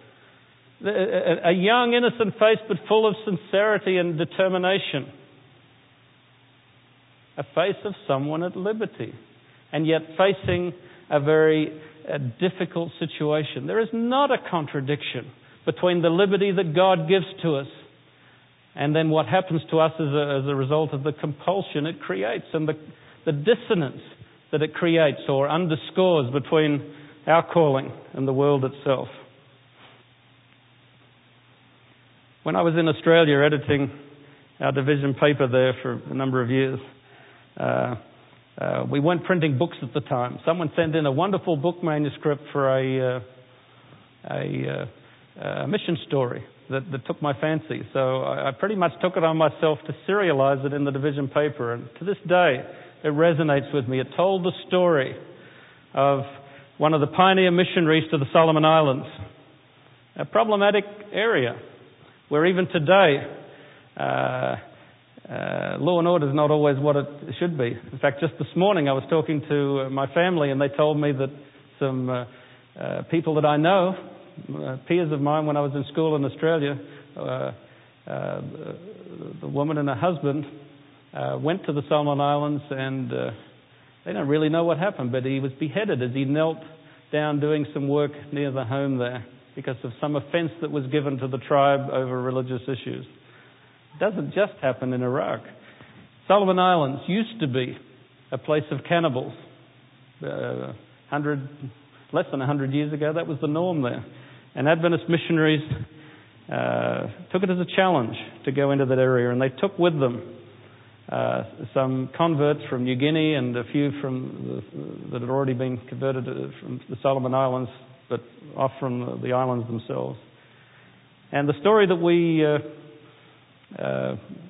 A young, innocent face, but full of sincerity and determination. A face of someone at liberty, and yet facing a very uh, difficult situation. There is not a contradiction between the liberty that God gives to us and then what happens to us as a, as a result of the compulsion it creates and the, the dissonance that it creates or underscores between our calling and the world itself. When I was in Australia editing our division paper there for a number of years, uh, uh, we weren't printing books at the time. Someone sent in a wonderful book manuscript for a, uh, a, uh, a mission story that, that took my fancy. So I, I pretty much took it on myself to serialize it in the division paper. And to this day, it resonates with me. It told the story of one of the pioneer missionaries to the Solomon Islands, a problematic area where even today, uh, uh, law and order is not always what it should be. In fact, just this morning I was talking to my family and they told me that some uh, uh, people that I know, uh, peers of mine when I was in school in Australia, uh, uh, the woman and her husband uh, went to the Solomon Islands and uh, they don't really know what happened, but he was beheaded as he knelt down doing some work near the home there, because of some offence that was given to the tribe over religious issues. It doesn't just happen in Iraq. Solomon Islands used to be a place of cannibals. Uh, hundred, less than one hundred years ago, that was the norm there. And Adventist missionaries uh, took it as a challenge to go into that area, and they took with them uh, some converts from New Guinea and a few from the, that had already been converted to, from the Solomon Islands, but off from the islands themselves. And the story that we uh, uh,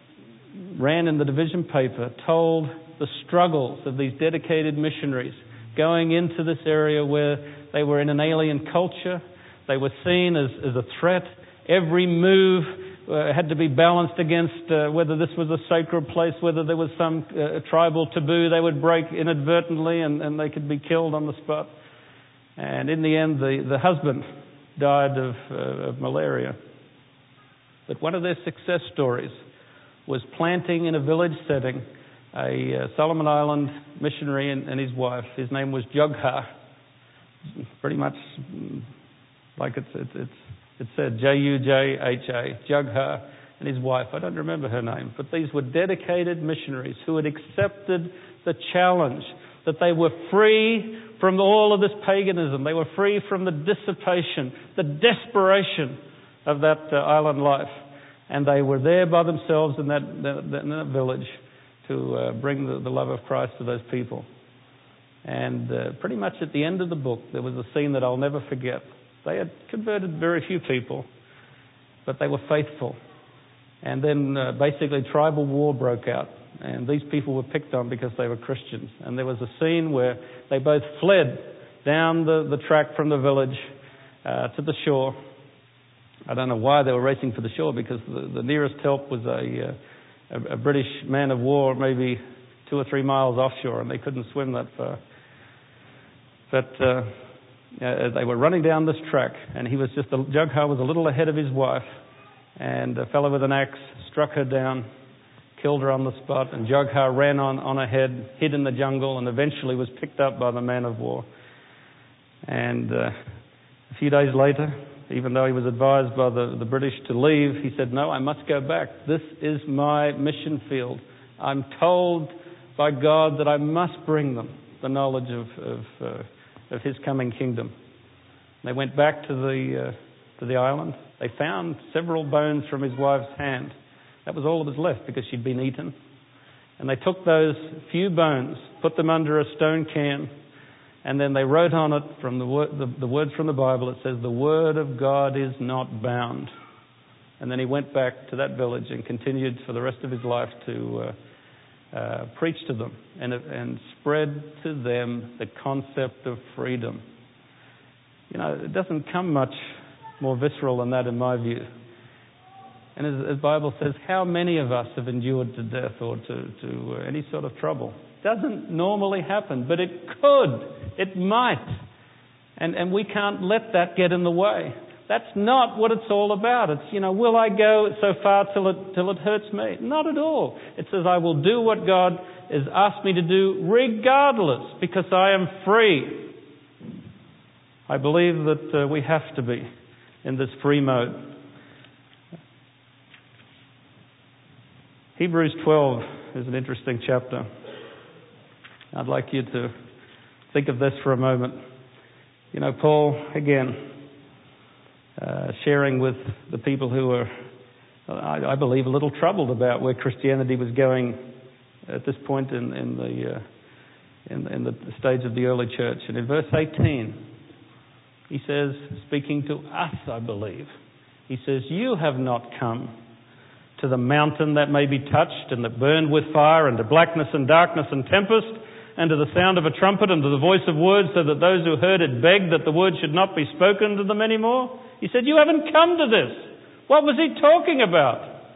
ran in the division paper told the struggles of these dedicated missionaries going into this area where they were in an alien culture. They were seen as, as a threat. Every move uh, had to be balanced against uh, whether this was a sacred place, whether there was some uh, tribal taboo they would break inadvertently and, and they could be killed on the spot. And in the end, the, the husband died of, uh, of malaria. But one of their success stories was planting in a village setting a uh, Solomon Island missionary and, and his wife. His name was Jugha. Pretty much like it's, it's, it's, it said, J U J H A, Jugha and his wife. I don't remember her name. But these were dedicated missionaries who had accepted the challenge that they were free from all of this paganism. They were free from the dissipation, the desperation of that uh, island life. And they were there by themselves in that, that, in that village to uh, bring the, the love of Christ to those people. And uh, pretty much at the end of the book, there was a scene that I'll never forget. They had converted very few people, but they were faithful. And then uh, basically tribal war broke out. And these people were picked on because they were Christians. And there was a scene where they both fled down the, the track from the village uh, to the shore. I don't know why they were racing for the shore, because the, the nearest help was a, uh, a, a British man of war, maybe two or three miles offshore, and they couldn't swim that far. But uh, uh, they were running down this track, and he was just, a, Jugha was a little ahead of his wife, and a fellow with an axe struck her down, killed her on the spot, and Jugha ran on, on ahead, hid in the jungle, and eventually was picked up by the man of war. And uh, a few days later, even though he was advised by the, the British to leave, he said, no, I must go back. This is my mission field. I'm told by God that I must bring them the knowledge of, of, uh, of his coming kingdom. They went back to the, uh, to the island. They found several bones from his wife's hand. That was all that was left because she'd been eaten. And they took those few bones, put them under a stone cairn, and then they wrote on it from the, word, the, the words from the Bible. It says, the word of God is not bound. And then he went back to that village and continued for the rest of his life to uh, uh, preach to them and, and spread to them the concept of freedom. You know, it doesn't come much more visceral than that in my view. And as the Bible says, how many of us have endured to death or to, to uh, any sort of trouble? It doesn't normally happen, but it could. It might. And, and we can't let that get in the way. That's not what it's all about. It's, you know, will I go so far till it, till it hurts me? Not at all. It says I will do what God has asked me to do regardless because I am free. I believe that uh, we have to be in this free mode. Hebrews twelve is an interesting chapter. I'd like you to think of this for a moment. You know, Paul, again, uh, sharing with the people who are, I, I believe, a little troubled about where Christianity was going at this point in, in, the, uh, in, in the stage of the early church. And in verse eighteen, he says, speaking to us, I believe, he says, you have not come to the mountain that may be touched and that burned with fire, and to blackness and darkness and tempest, and to the sound of a trumpet and to the voice of words, so that those who heard it begged that the word should not be spoken to them anymore. He said, you haven't come to this. What was he talking about?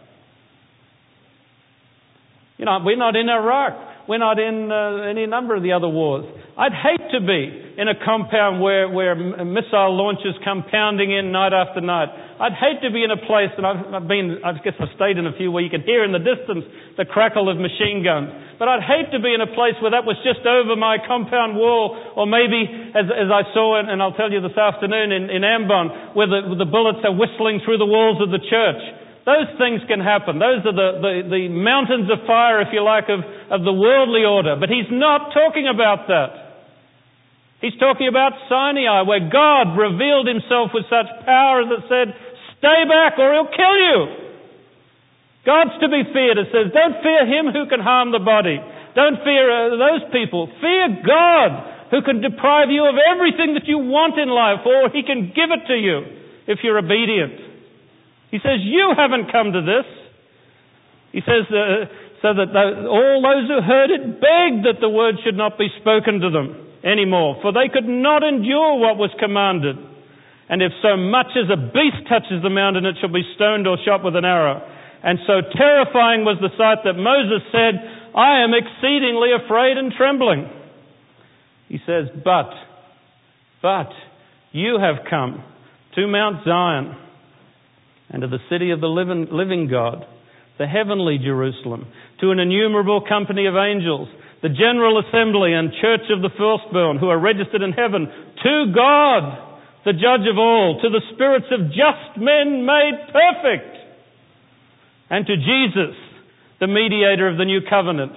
You know, we're not in Iraq. We're not in uh, any number of the other wars. I'd hate to be in a compound where, where missile launches come pounding in night after night. I'd hate to be in a place, and I've, I've been, I guess I've stayed in a few where you can hear in the distance the crackle of machine guns. But I'd hate to be in a place where that was just over my compound wall, or maybe, as, as I saw, and, and I'll tell you this afternoon in, in Ambon, where the, the bullets are whistling through the walls of the church. Those things can happen. Those are the, the, the mountains of fire, if you like, of, of the worldly order. But he's not talking about that. He's talking about Sinai, where God revealed himself with such power that said, stay back or he'll kill you. God's to be feared. It says, don't fear him who can harm the body. Don't fear uh, those people. Fear God, who can deprive you of everything that you want in life, or he can give it to you if you're obedient. He says, you haven't come to this. He says, uh, so that the, all those who heard it begged that the word should not be spoken to them anymore, for they could not endure what was commanded. And if so much as a beast touches the mountain, it shall be stoned or shot with an arrow. And so terrifying was the sight that Moses said, I am exceedingly afraid and trembling. He says, but, but, you have come to Mount Zion, and to the city of the living, living God, the heavenly Jerusalem, to an innumerable company of angels, the general assembly and church of the firstborn who are registered in heaven, to God, the judge of all, to the spirits of just men made perfect, and to Jesus, the mediator of the new covenant.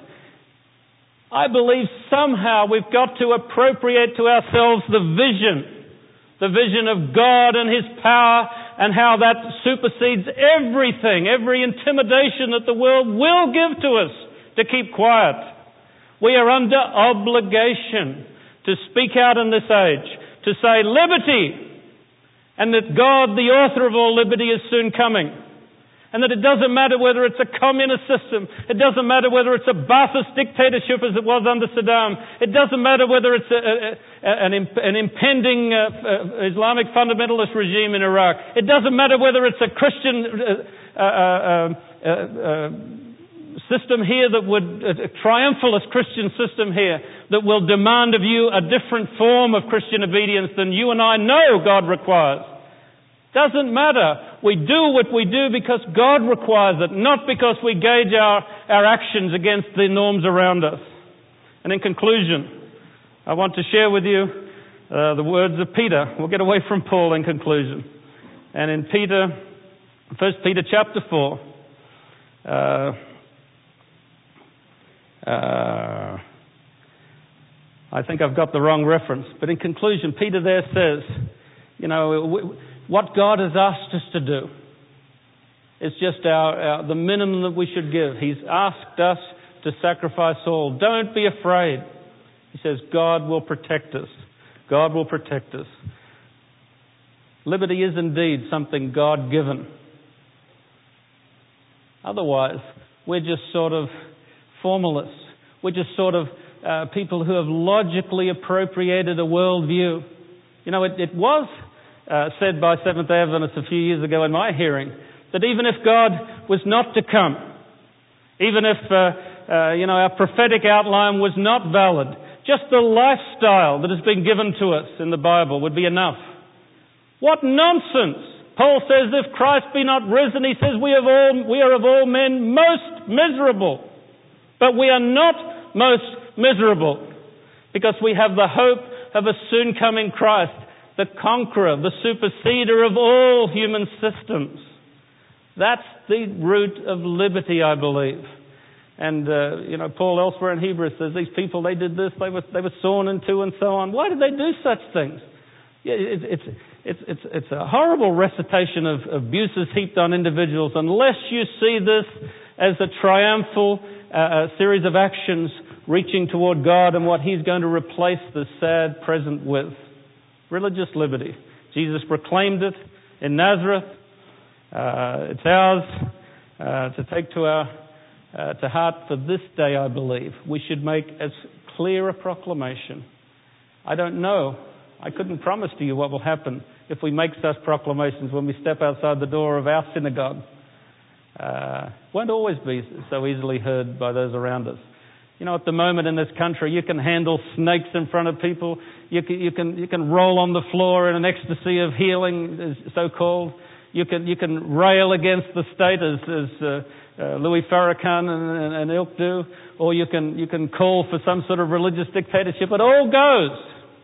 I believe somehow we've got to appropriate to ourselves the vision, the vision of God and his power, and how that supersedes everything, every intimidation that the world will give to us to keep quiet. We are under obligation to speak out in this age, to say liberty, and that God, the author of all liberty, is soon coming. And that it doesn't matter whether it's a communist system. It doesn't matter whether it's a Ba'athist dictatorship as it was under Saddam. It doesn't matter whether it's a, a, a, an, an impending uh, uh, Islamic fundamentalist regime in Iraq. It doesn't matter whether it's a Christian uh, uh, uh, uh, uh, system here that would, a triumphalist Christian system here that will demand of you a different form of Christian obedience than you and I know God requires. Doesn't matter. We do what we do because God requires it, not because we gauge our, our actions against the norms around us. And in conclusion, I want to share with you uh, the words of Peter. We'll get away from Paul in conclusion. And in Peter, First Peter chapter four, uh, uh, I think I've got the wrong reference, but in conclusion, Peter there says, you know, what God has asked us to do is just our, our the minimum that we should give. He's asked us to sacrifice all. Don't be afraid. He says, God will protect us. God will protect us. Liberty is indeed something God-given. Otherwise, we're just sort of formalists. We're just sort of uh, people who have logically appropriated a worldview. You know, it, it was uh, said by Seventh Adventists a few years ago in my hearing that even if God was not to come, even if, uh, uh, you know, our prophetic outline was not valid, just the lifestyle that has been given to us in the Bible would be enough. What nonsense! Paul says, if Christ be not risen, he says, we, have all, we are of all men most miserable. But we are not most miserable because we have the hope of a soon coming Christ, the conqueror, the superseder of all human systems. That's the root of liberty, I believe. And, uh, you know, Paul elsewhere in Hebrews says these people, they did this, they were, they were sawn in two and so on. Why did they do such things? Yeah, it, it's, it's, it's, it's a horrible recitation of abuses heaped on individuals unless you see this as a triumphal uh, series of actions reaching toward God and what He's going to replace the sad present with. Religious liberty. Jesus proclaimed it in Nazareth. Uh, it's ours uh, to take to our uh, to heart for this day, I believe. We should make as clear a proclamation. I don't know. I couldn't promise to you what will happen if we make such proclamations when we step outside the door of our synagogue. Uh, won't always be so easily heard by those around us. You know, at the moment in this country, you can handle snakes in front of people. You can, you can, you can roll on the floor in an ecstasy of healing, so-called. You can, you can rail against the state as, as uh, uh, Louis Farrakhan and, and, and ilk do, or you can, you can call for some sort of religious dictatorship. It all goes.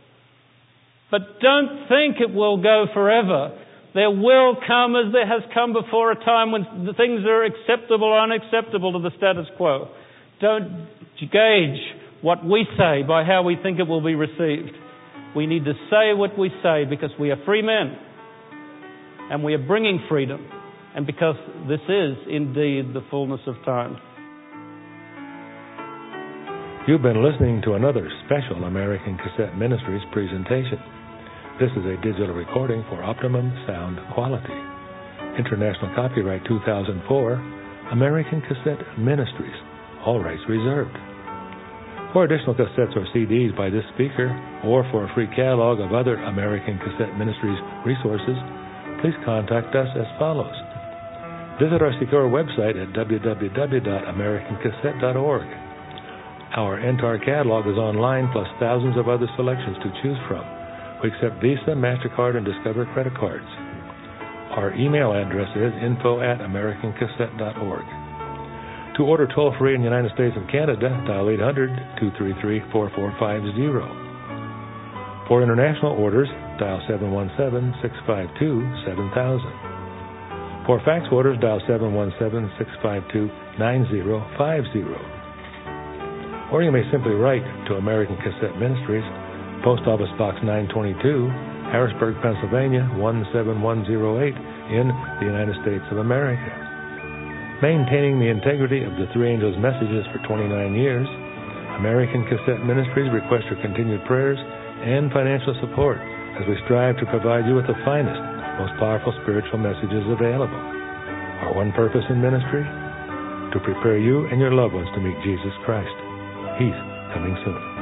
But don't think it will go forever. There will come, as there has come before, a time when the things are acceptable or unacceptable to the status quo. Don't gauge what we say by how we think it will be received. We need to say what we say because we are free men and we are bringing freedom, and because this is indeed the fullness of time. You've been listening to another special American Cassette Ministries presentation. This is a digital recording for optimum sound quality. International copyright two thousand four, American Cassette Ministries, all rights reserved. For additional cassettes or C Ds by this speaker, or for a free catalog of other American Cassette Ministries resources, please contact us as follows. Visit our secure website at w w w dot american cassette dot org. Our entire catalog is online, plus thousands of other selections to choose from. We accept Visa, MasterCard, and Discover credit cards. Our email address is info at american cassette dot org. To order toll-free in the United States and Canada, dial eight hundred, two three three, four four five zero. For international orders, dial seven one seven, six five two, seven thousand. For fax orders, dial seven one seven, six five two, nine zero five zero. Or you may simply write to American Cassette Ministries, Post Office Box nine twenty-two, Harrisburg, Pennsylvania, one seven one zero eight, in the United States of America. Maintaining the integrity of the Three Angels' messages for twenty-nine years, American Cassette Ministries requests your continued prayers and financial support as we strive to provide you with the finest, most powerful spiritual messages available. Our one purpose in ministry? To prepare you and your loved ones to meet Jesus Christ. He's coming soon.